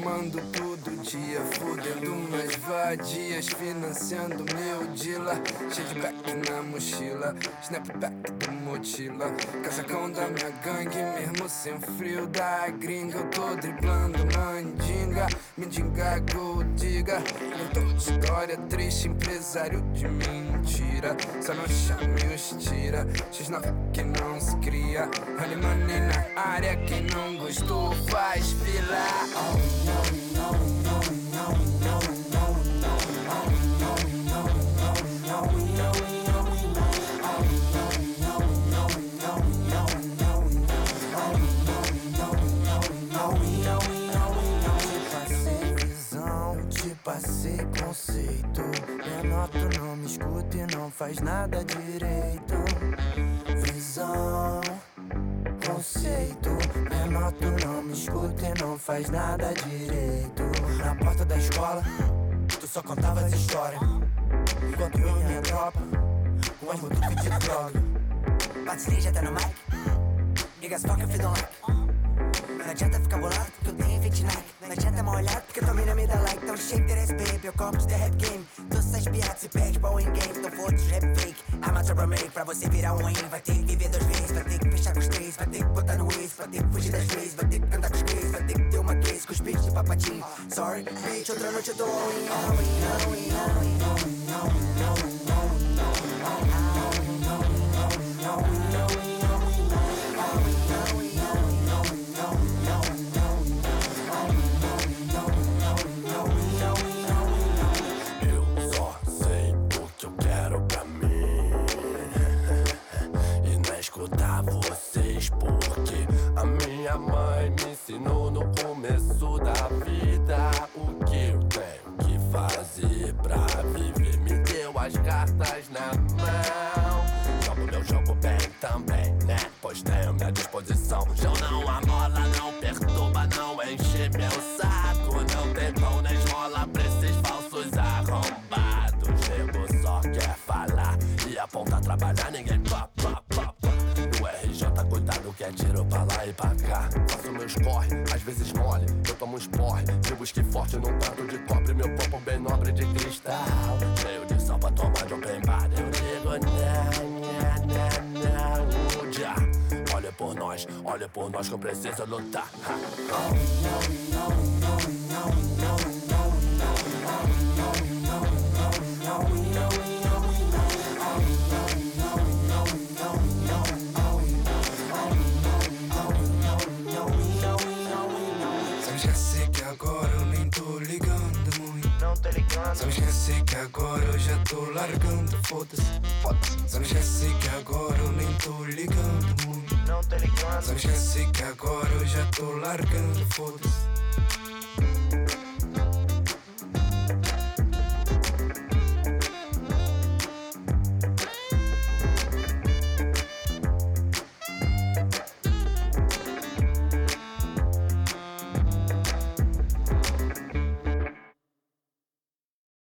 fumando todo dia, fudendo umas vadias, financiando meu dealer. Cheio de back na mochila, snapback do motila, casacão da minha gangue, mesmo sem frio da gringa. Eu tô driblando mandinga, mendiga gold digger. Inventou de história triste, empresário de mentira. Só não chame os tira, X9 que não se cria. Honey money na área, quem não gostou faz fila. Oh no, no, no, no, no, no, no, no, no, no, passei conceito, menor tu não me escuta e não faz nada direito. Visão, conceito, menor tu não me escuta e não faz nada direito. Na porta da escola, tu só contava as histórias, enquanto eu e minha tropa, com as butucas de droga. Bate já tá no mic, niggas fuck if you don't like. Não adianta ficar bolado porque eu tenho 20 Nike. Não adianta mal olhado porque eu também não me dá like. Então shake that ass baby, eu compro the rap game. Todas essas piadas se perde pra win game. Então foda os rap fake, amateur pra make. Pra você virar um win, vai ter que viver 2 vezes. Vai ter que fechar com os 3, vai ter que botar no Waze. Vai ter que fugir das leis, vai ter que cantar com os gays. Vai ter que ter uma case com os beats de papatinho. Sorry, bitch, outra noite eu tô all-in, all-in, all-in, all-in, all-in, all-in, vocês, porque a minha mãe me ensinou no começo da vida o que eu tenho que fazer pra viver. Me deu as cartas na mão, jogo meu jogo bem também, né? Pois tenho minha disposição. João não amola, não perturba, não enche meu saco. Não tem pão na esmola pra esses falsos arrombados. Nego só quer falar e apontar, trabalhar, ninguém pá. No RJ, cuidado que é tiro pra lá e pra cá. Faço meus corre, às vezes mole, eu tomo uns porre. Eu busquei forte num prato de cobre, meu copo bem nobre de cristal. Cheio de sal pra tomar de open bar. Eu digo não, já. Olha por nós que eu preciso lutar. Agora eu nem tô ligando muito. Não tô ligando. Só me esqueci que agora eu já tô largando. Foda-se. Só me esqueci que agora eu nem tô ligando muito. Não tô ligando. Só me esqueci que agora eu já tô largando. Foda-se.